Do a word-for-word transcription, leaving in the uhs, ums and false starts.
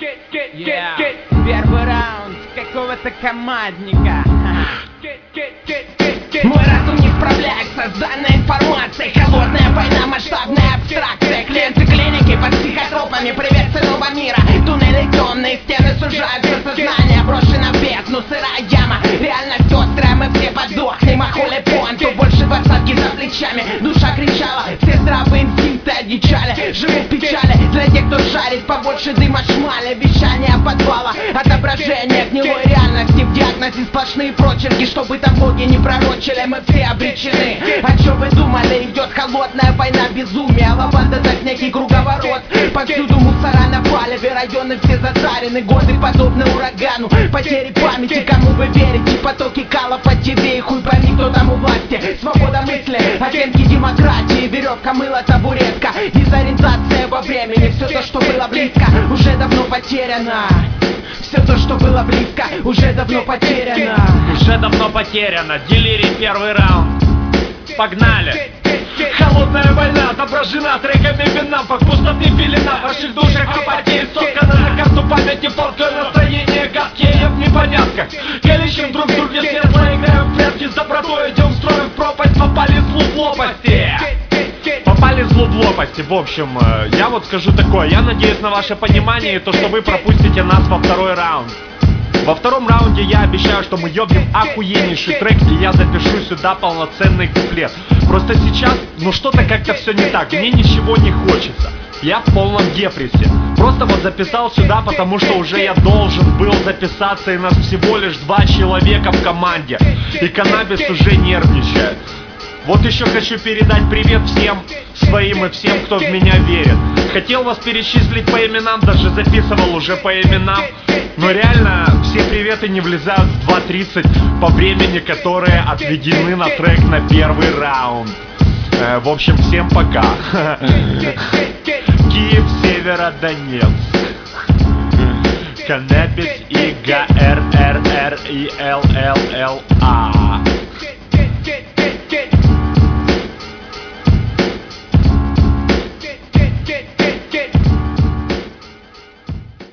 Yeah. Первый раунд какого-то командника. Мой разум не справляется с данной информацией. Холодная война, масштабная абстракция. Клиенты клиники под психотропами. Привет с иного мира. Туннели темные, стены сужаются, сознание брошено в бездну. Сырая яма, реальность острая. Мы все подохнем, а хули понту. Больше двадцатки за плечами. Душа кричала, все здравые инстинкты одичали. Живу в печали для тех, кто шарит. Побольше дыма шмали, вещания подвала. Отображение гнилой реальности. В диагнозе сплошные прочерки, чтобы там боги не пророчили. Мы все обречены. А чё вы думали? Идет холодная война, безумие. Лаванда так некий круговорот. Повсюду мусора напали, районы все затарены. Годы подобны урагану. Потери памяти, кому вы верите? Потоки кала по тебе и хуй пойми, кто там у власти. Свобода мысли, оттенки демократии. Веревка, мыло, табуретка. Дезориентация во времени. Все то, что было близко, уже давно потеряно. Все то, что было близко, уже давно потеряно. Уже давно потеряно. Делири, первый раунд. Погнали! Холодная война отображена треками вина. Факт пустоты филина, в ваших душах апатия соткана на карту памяти. Фоткое настроение гадкие в непонятках. Калечим друг друга светло, играем в прятки. С добротой идем, строим в пропасть. Попали злу в лопасти. Попали злу в лопасти. В общем, я вот скажу такое. Я надеюсь на ваше понимание и то, что вы пропустите нас во второй раунд. Во втором раунде я обещаю, что мы ёбнем охуеннейший трек, и я запишу сюда полноценный куплет. Просто сейчас, ну что-то как-то все не так, мне ничего не хочется. Я в полном депрессе. Просто вот записал сюда, потому что уже я должен был записаться, и нас всего лишь два человека в команде. И Каннабис уже нервничает. Вот еще хочу передать привет всем своим и всем, кто в меня верит. Хотел вас перечислить по именам, даже записывал уже по именам. Но реально все приветы не влезают в два тридцать по времени, которые отведены на трек на первый раунд. э, В общем, всем пока. Киев, Северодонецк. Каннабис и Г Р Р Р И Л Л Л А.